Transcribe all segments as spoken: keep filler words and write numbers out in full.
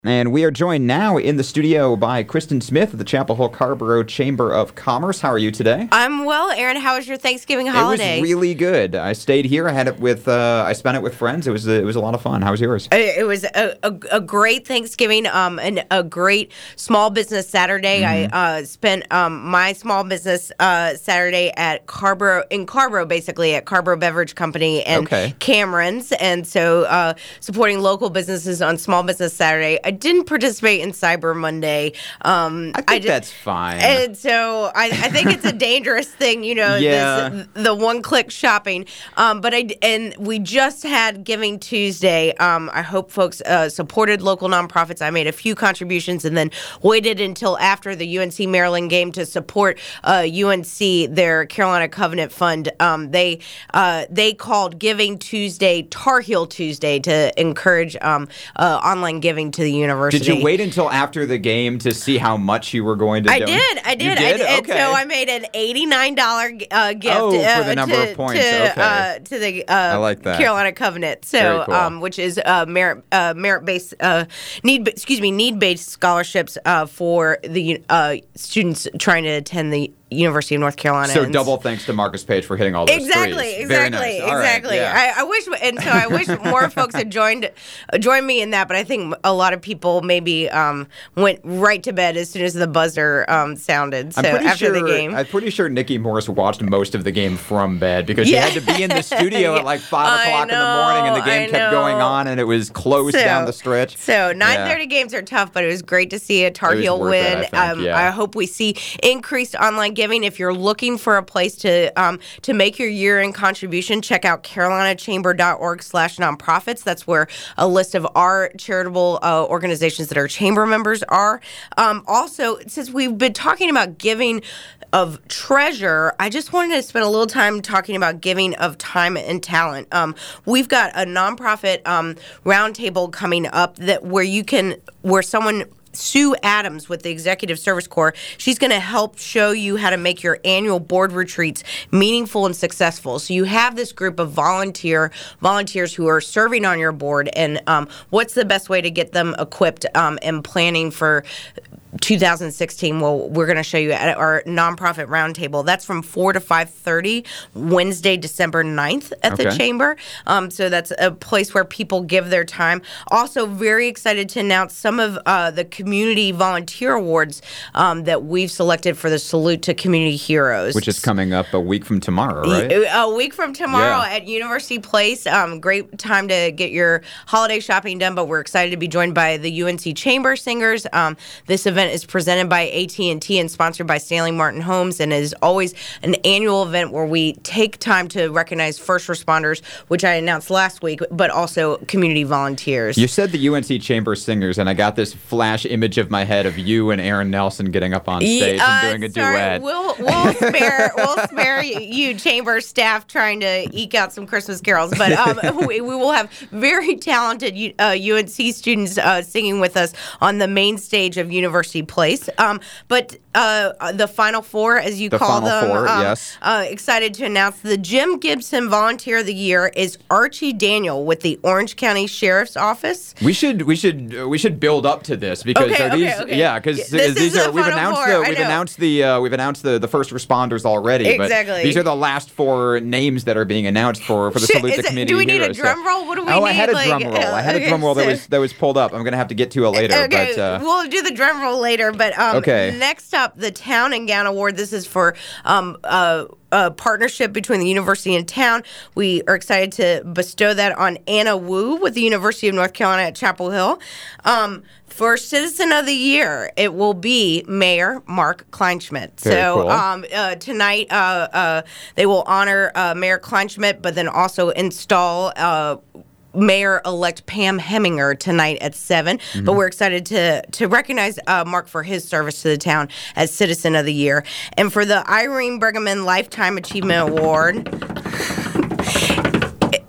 And we are joined now in the studio by Kristen Smith of the Chapel Hill Carrboro Chamber of Commerce. How are you today? I'm well, Aaron. How was your Thanksgiving holiday? It was really good. I stayed here. I had it with. Uh, I spent it with friends. It was. It was a lot of fun. How was yours? It was a, a, a great Thanksgiving. Um, and a great small business Saturday. Mm-hmm. I uh, spent um my small business uh Saturday at Carrboro in Carrboro, basically at Carrboro Beverage Company and okay. Cameron's, and so uh, supporting local businesses on Small Business Saturday. I didn't participate in Cyber Monday. Um, I think I just, that's fine. And so I, I think it's a dangerous thing, you know, yeah. this, the one-click shopping. Um, but I and we just had Giving Tuesday. Um, I hope folks uh, supported local nonprofits. I made a few contributions and then waited until after the U N C Maryland game to support uh, U N C, their Carolina Covenant Fund. Um, they uh, they called Giving Tuesday Tar Heel Tuesday to encourage um, uh, online giving to the university. Did you wait until after the game to see how much you were going to I donate? did. I did. You did? I did. Okay. And so I made an eighty-nine dollars uh, gift oh, uh, for the number to, of points. to, okay. uh, to the uh, I like that. Carolina Covenant. So, Very cool. um, which is uh, merit uh, merit based uh, need excuse me need based scholarships uh, for the uh, students trying to attend the University of North Carolina. So double thanks to Marcus Page for hitting all those exactly, threes. Exactly, Very nice. exactly. Right, yeah. I, I wish, and so I wish more folks had joined uh, joined me in that. But I think a lot of people maybe um, went right to bed as soon as the buzzer um, sounded. So I'm pretty after sure, the game, I'm pretty sure Nikki Morris watched most of the game from bed because yeah. she had to be in the studio at like five o'clock know, in the morning, and the game I kept know. going on, and it was close so, down the stretch. So nine thirty yeah. games are tough, but it was great to see a Tar Heel win. It, I, think, um, yeah. I hope we see increased online giving. If you're looking for a place to um, to make your year-end contribution, check out carolinachamber.org slash nonprofits. That's where a list of our charitable uh, organizations that our chamber members are. Um, also, since we've been talking about giving of treasure, I just wanted to spend a little time talking about giving of time and talent. Um, we've got a nonprofit um, roundtable coming up that where you can where someone Sue Adams with the Executive Service Corps. She's going to help show you how to make your annual board retreats meaningful and successful. So you have this group of volunteer volunteers who are serving on your board, and um, what's the best way to get them equipped um, and planning for two thousand sixteen? Well, we're going to show you at our nonprofit roundtable. That's from four to five thirty, Wednesday, December ninth at okay. the Chamber. Um, so that's a place where people give their time. Also, very excited to announce some of uh, the Community Volunteer Awards um, that we've selected for the Salute to Community Heroes. Which is coming up a week from tomorrow, right? A week from tomorrow yeah. at University Place. Um, great time to get your holiday shopping done, but we're excited to be joined by the U N C Chamber Singers. Um, this event is presented by A T and T and sponsored by Stanley Martin Homes, and is always an annual event where we take time to recognize first responders, which I announced last week, but also community volunteers. You said the U N C Chamber Singers, and I got this flash image of my head of you and Aaron Nelson getting up on stage uh, and doing a sorry, duet. We'll we'll spare we'll spare you Chamber staff trying to eke out some Christmas carols, but um, we, we will have very talented uh, U N C students uh, singing with us on the main stage of University Place. Um, but uh, the Final Four, as you the call Final them, Four, um, yes. Uh, excited to announce the Jim Gibson Volunteer of the Year is Archie Daniel with the Orange County Sheriff's Office. We should we should uh, we should build up to this because Okay, are okay, these okay. yeah because This these is are the we've Final announced Four, the I we've know. announced the uh, we've announced the, the first responders already. Exactly. But these are the last four names that are being announced for for the Shit, Salute is to it- Community do we need Heroes. a drum So- roll? What do we oh, need? I had a Like, drum roll. I had okay, a drum roll that so- was that was pulled up. I'm gonna have to get to it later. Okay, But, uh, we'll do the drum roll later. But um, Okay. next up, the Town and Gown Award. This is for um, uh, a partnership between the university and town. We are excited to bestow that on Anna Wu with the University of North Carolina at Chapel Hill. Um, for Citizen of the Year, it will be Mayor Mark Kleinschmidt. Very so cool. um, uh, tonight, uh, uh, they will honor uh, Mayor Kleinschmidt, but then also install Uh, Mayor-elect Pam Heminger tonight at seven. Mm-hmm. But we're excited to to recognize uh, Mark for his service to the town as Citizen of the Year. And for the Irene Brigham Lifetime Achievement Award,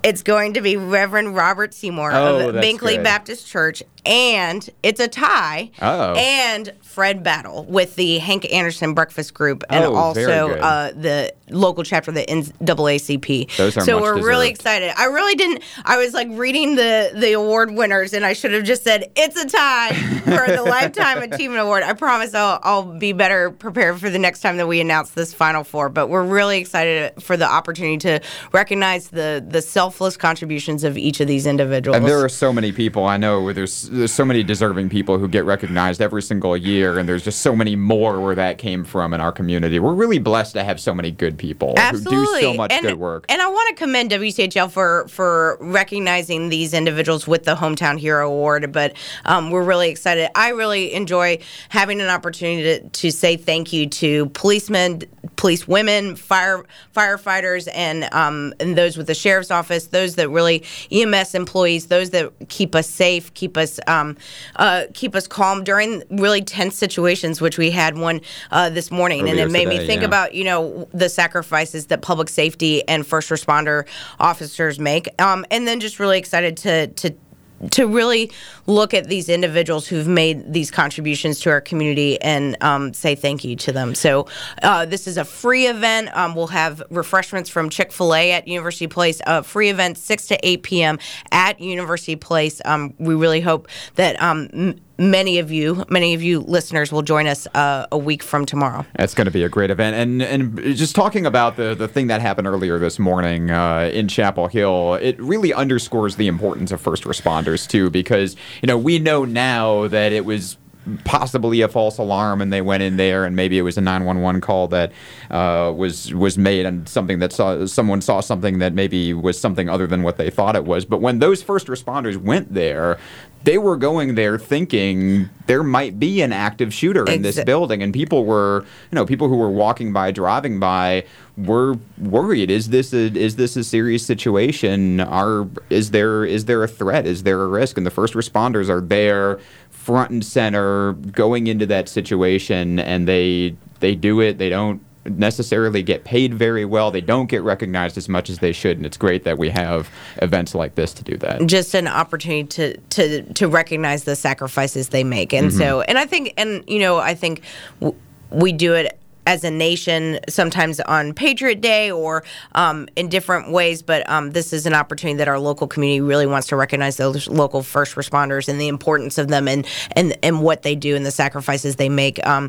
It's going to be Reverend Robert Seymour Oh, of that's Binkley good. Baptist Church, and it's a tie. Oh. And Fred Battle with the Hank Anderson Breakfast Group, and Oh, very also good. uh, the local chapter of the N double A C P. Those are so much we're really deserved. excited. I really didn't. I was like reading the the award winners, and I should have just said it's a tie for the Lifetime Achievement Award. I promise I'll I'll be better prepared for the next time that we announce this Final Four. But we're really excited for the opportunity to recognize the the selfless contributions of each of these individuals. And there are so many people I know where there's there's so many deserving people who get recognized every single year, and there's just so many more where that came from in our community. We're really blessed to have so many good people Absolutely. who do so much and, good work. And I want to commend W C H L for for recognizing these individuals with the Hometown Hero Award, but um, we're really excited. I really enjoy having an opportunity to, to say thank you to policemen, police women, fire firefighters, and um, and those with the sheriff's office, those that really E M S employees, those that keep us safe, keep us um, uh, keep us calm during really tense situations, which we had one uh, this morning, and Earlier it made me today, think yeah. about you know the sacrifices that public safety and first responder officers make, um, and then just really excited to to. to really look at these individuals who've made these contributions to our community and um, say thank you to them. So uh, this is a free event. Um, we'll have refreshments from Chick-fil-A at University Place. A free event, six to eight p.m. at University Place. Um, we really hope that um, m- many of you, many of you listeners will join us uh, a week from tomorrow. That's going to be a great event. And and just talking about the, the thing that happened earlier this morning uh, in Chapel Hill, it really underscores the importance of first responders, too, because, you know, we know now that it was possibly a false alarm and they went in there and maybe it was a nine one one call that uh, was was made and something that saw someone saw something that maybe was something other than what they thought it was. But when those first responders went there, they were going there thinking there might be an active shooter in this Exa- building, and people were, you know, people who were walking by, driving by, were worried. Is this a is this a serious situation? Are is there is there a threat? Is there a risk? And the first responders are there, front and center, going into that situation, and they they do it. They don't necessarily get paid very well. They don't get recognized as much as they should, and it's great that we have events like this to do that. Just an opportunity to to to recognize the sacrifices they make, and mm-hmm. so and I think and you know I think w- we do it as a nation, sometimes on Patriot Day or um, in different ways, but um, this is an opportunity that our local community really wants to recognize those local first responders and the importance of them and and, and what they do and the sacrifices they make. Um,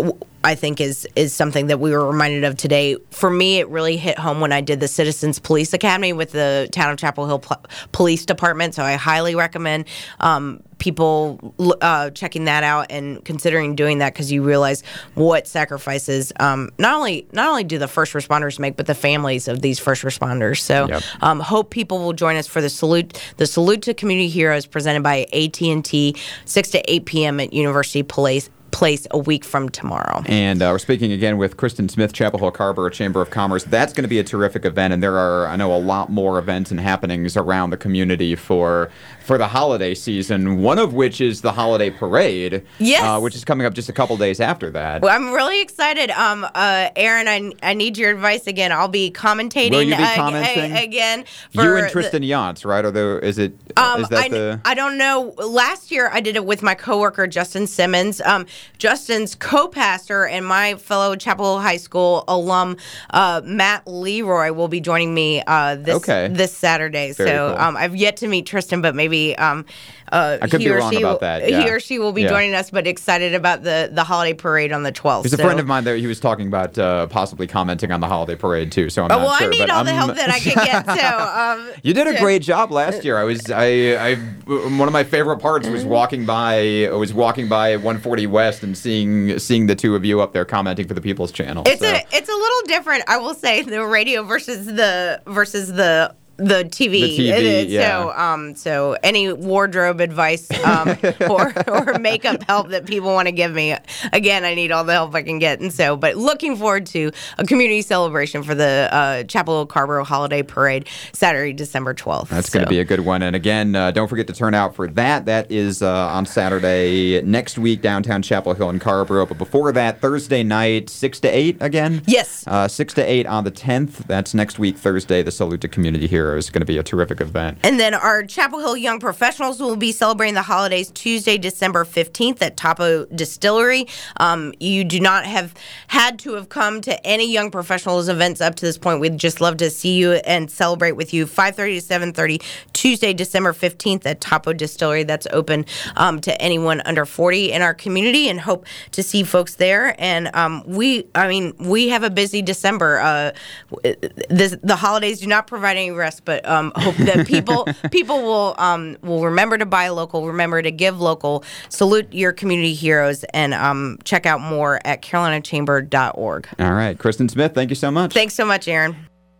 I think is is something that we were reminded of today. For me, it really hit home when I did the Citizens Police Academy with the Town of Chapel Hill Pl- Police Department, so I highly recommend um, people uh, checking that out and considering doing that, because you realize what sacrifices um, not only not only do the first responders make, but the families of these first responders. So Yep. um, hope people will join us for the salute the salute to community heroes presented by A T and T, six to eight p.m. at University Place. place a week from tomorrow. And uh, we're speaking again with Kristen Smith, Chapel Hill Carrboro Chamber of Commerce. That's going to be a terrific event, and there are, I know, a lot more events and happenings around the community for for the holiday season, one of which is the holiday parade, yes. uh, which is coming up just a couple days after that. Well, I'm really excited. Um, uh, Aaron, I, I need your advice again. I'll be commentating Will you be uh, commenting? a- again. For You and Tristan Yance, right? Are there, is it, Um, is that I, the... I don't know. Last year, I did it with my coworker, Justin Simmons. Um, Justin's co-pastor and my fellow Chapel Hill High School alum, uh, Matt Leroy, will be joining me uh, this Okay. this Saturday. Very so cool. um, I've yet to meet Tristan, but maybe um, uh, I could he be or wrong she about will, that, yeah. he or she will be Yeah. joining us. But excited about the the holiday parade on the twelfth. There's a so. friend of mine there. He was talking about uh, possibly commenting on the holiday parade too. So I'm Oh, not well, sure. I need but all the I'm- help that I can get. So um, You did a so- great job last year. I was I, I one of my favorite parts was walking by I was walking by one forty West and seeing seeing the two of you up there commenting for the People's Channel. It's so. a it's a little different, I will say, the radio versus the versus the the T V. The T V, It is. yeah. So um so any wardrobe advice um or or makeup help that people want to give me, again, I need all the help I can get. And so but looking forward to a community celebration for the uh, Chapel Hill Carrboro Holiday Parade Saturday, December twelfth. That's going to be a good one. And again, uh, don't forget to turn out for that. That is uh, on Saturday next week, downtown Chapel Hill and Carrboro. But before that, Thursday night, six to eight again? Yes. Uh, six to eight on the tenth. That's next week, Thursday, the Salute to Community Heroes Heroes is going to be a terrific event. And then our Chapel Hill Young Professionals will be celebrating the holidays Tuesday, December fifteenth at Topo Distillery. Um, you do not have had to have come to any Young Professionals events up to this point. We'd just love to see you and celebrate with you. five thirty to seven thirty, Tuesday, December fifteenth at Topo Distillery. That's open um, to anyone under forty in our community, and hope to see folks there. And um, we, I mean, we have a busy December. Uh, this, the holidays do not provide any rest, but um, hope that people people will um, will remember to buy local, remember to give local, salute your community heroes, and um, check out more at carolina chamber dot org. All right. Kristen Smith, thank you so much. Thanks so much, Aaron.